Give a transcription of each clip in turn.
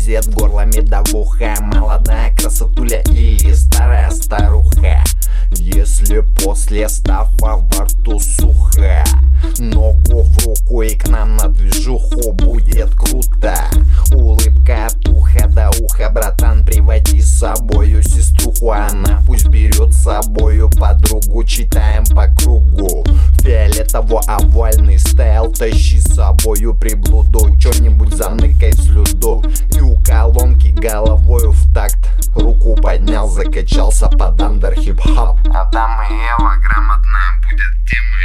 лезет в горло медовуха, молодая красотуля или старая старуха. Если после стафа во рту суха, ногу в руку и к нам на движуху, будет круто. Улыбка от уха до уха, братан, приводи с собою сеструху, она пусть берет с собою подругу. Читаем по кругу фиолетово-овальный стайл, тащи с собою приблуду, чё-нибудь заныкай в слюду. И у колонки головою в такт руку поднял, закачался под андер хип-хоп. Адам и Ева, грамотная будет тема,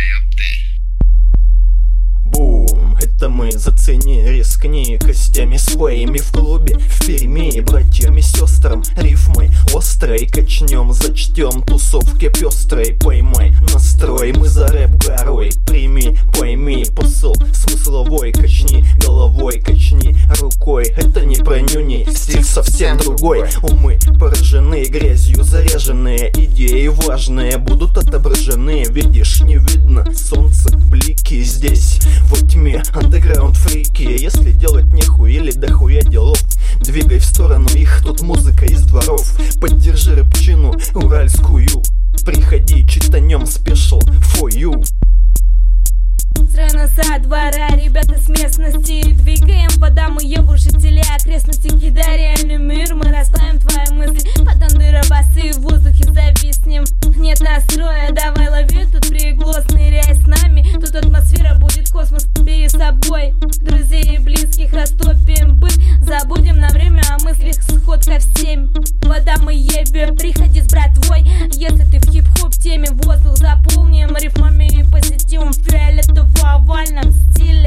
ёпты. Бум, это мы, зацени, рискни костями своими в клубе в Перми, братьями, сестрам, рифмой острой качнем, зачтем тусовки пестрой. Поймай настрой, мы за рэп горой, прими, пойми посыл смысловой, качни головой, качни рукой. Это не про нюни, стиль совсем другой. Умы поражены грязью, заряженные идеи важные будут отображены. Видишь, не видно солнце, блики здесь во тьме, андеграунд фрики. Если делать нехуй или дохуя делов, двигай в сторону их, тут музыка из дворов. Поддержи рэпчину уральскую, приходи, читанем спешл for you. С района со двора, ребята с местности, двигаем по даму Еву, жители окрестности. Кидай реальный мир, мы расставим твои мысли под андыра басы, в воздухе зависнем. Нет настроя, давай лови тут пригласный, ныряй с нами, тут атмосфера будет космос, бери с собой друзей и близких, растопим быт, забудем на время о мыслях, сходка в 7. Вода мы Еве, приходи с братвой, если ты в хип-хоп теме, воздух заполним рифмами и позитивом в фиолетово-овальном стиле.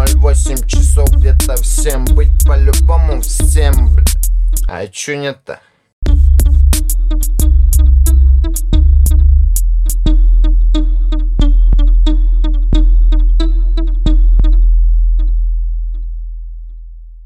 15:08 часов где-то всем быть по-любому всем, бля. А чё нет-то?